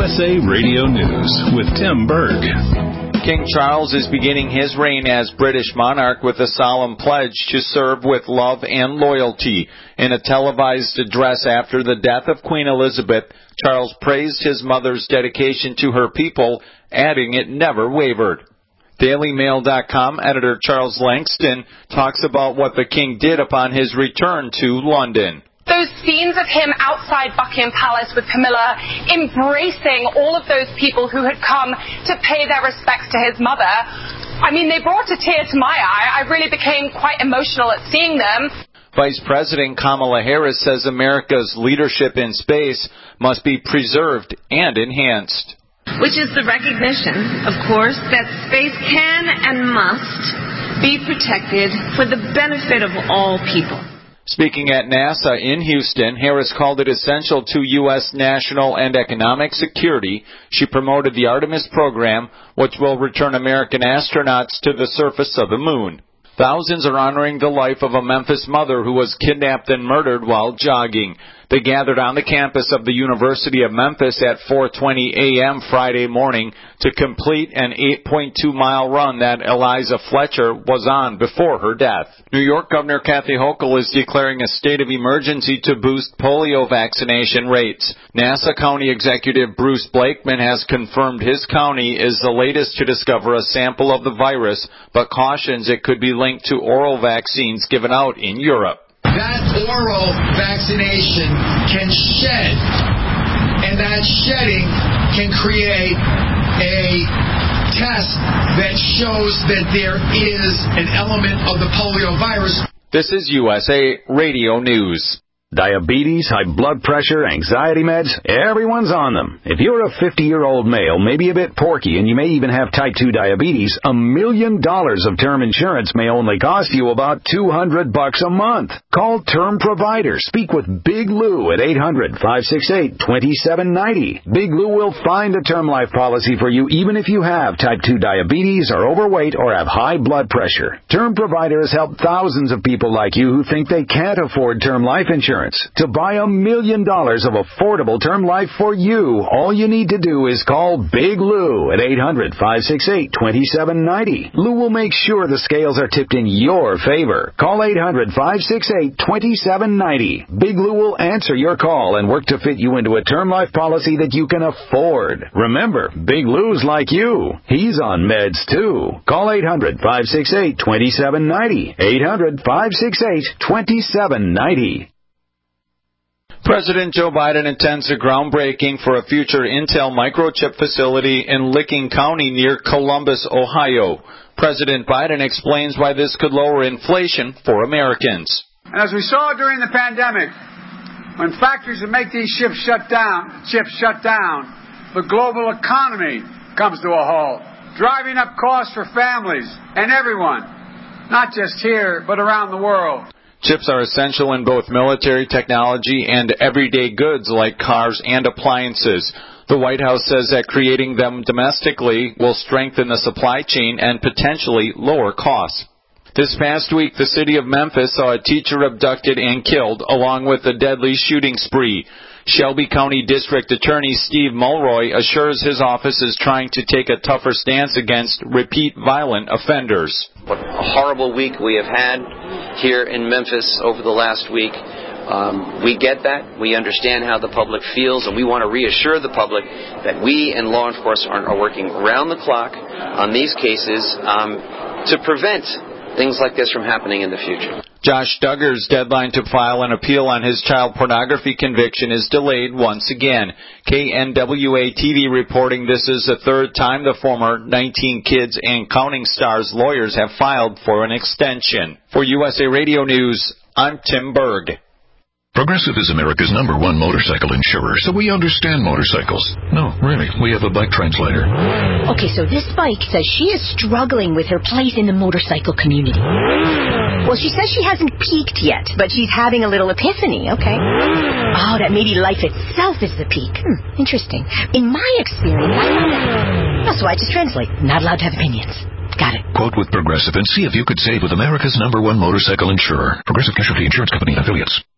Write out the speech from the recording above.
USA Radio News with Tim Berg. King Charles is beginning his reign as British monarch with a solemn pledge to serve with love and loyalty. In a televised address after the death of Queen Elizabeth, Charles praised his mother's dedication to her people, adding it never wavered. DailyMail.com editor Charles Langston talks about what the king did upon his return to London. Those scenes of him outside Buckingham Palace with Camilla, embracing all of those people who had come to pay their respects to his mother, I mean, they brought a tear to my eye. I really became quite emotional at seeing them. Vice President Kamala Harris says America's leadership in space must be preserved and enhanced. Which is the recognition, of course, that space can and must be protected for the benefit of all people. Speaking at NASA in Houston, Harris called it essential to U.S. national and economic security. She promoted the Artemis program, which will return American astronauts to the surface of the moon. Thousands are honoring the life of a Memphis mother who was kidnapped and murdered while jogging. They gathered on the campus of the University of Memphis at 4:20 a.m. Friday morning to complete an 8.2-mile run that Eliza Fletcher was on before her death. New York Governor Kathy Hochul is declaring a state of emergency to boost polio vaccination rates. Nassau County Executive Bruce Blakeman has confirmed his county is the latest to discover a sample of the virus, but cautions it could be linked to oral vaccines given out in Europe. That oral vaccination can shed, and that shedding can create a test that shows that there is an element of the polio virus. This is USA Radio News. Diabetes, high blood pressure, anxiety meds, everyone's on them. If you're a 50-year-old male, maybe a bit porky, and you may even have type 2 diabetes, $1 million of term insurance may only cost you about $200 a month. Call Term Provider. Speak with Big Lou at 800-568-2790. Big Lou will find a term life policy for you even if you have type 2 diabetes, are overweight, or have high blood pressure. Term Provider has helped thousands of people like you who think they can't afford term life insurance. To buy $1 million of affordable term life for you, all you need to do is call Big Lou at 800-568-2790. Lou will make sure the scales are tipped in your favor. Call 800-568-2790. Big Lou will answer your call and work to fit you into a term life policy that you can afford. Remember, Big Lou's like you. He's on meds too. Call 800-568-2790. 800-568-2790. President Joe Biden intends a groundbreaking for a future Intel microchip facility in Licking County near Columbus, Ohio. President Biden explains why this could lower inflation for Americans. And as we saw during the pandemic, when factories that make these chips shut down, the global economy comes to a halt, driving up costs for families and everyone, not just here, but around the world. Chips are essential in both military technology and everyday goods like cars and appliances. The White House says that creating them domestically will strengthen the supply chain and potentially lower costs. This past week, the city of Memphis saw a teacher abducted and killed, along with a deadly shooting spree. Shelby County District Attorney Steve Mulroy assures his office is trying to take a tougher stance against repeat violent offenders. What a horrible week we have had here in Memphis over the last week. We get that. We understand how the public feels, and we want to reassure the public that we and law enforcement are working around the clock on these cases to prevent things like this from happening in the future. Josh Duggar's deadline to file an appeal on his child pornography conviction is delayed once again. KNWA-TV reporting this is the third time the former 19 Kids and Counting Stars lawyers have filed for an extension. For USA Radio News, I'm Tim Berg. Progressive is America's #1 motorcycle insurer, so we understand motorcycles. No, really, we have a bike translator. Okay, so this bike says she is struggling with her place in the motorcycle community. Well, she says she hasn't peaked yet, but she's having a little epiphany, okay? Oh, that maybe life itself is the peak. Interesting. In my experience, so I just translate. Not allowed to have opinions. Got it. Quote with Progressive and see if you could save with America's #1 motorcycle insurer. Progressive Casualty Insurance Company and Affiliates.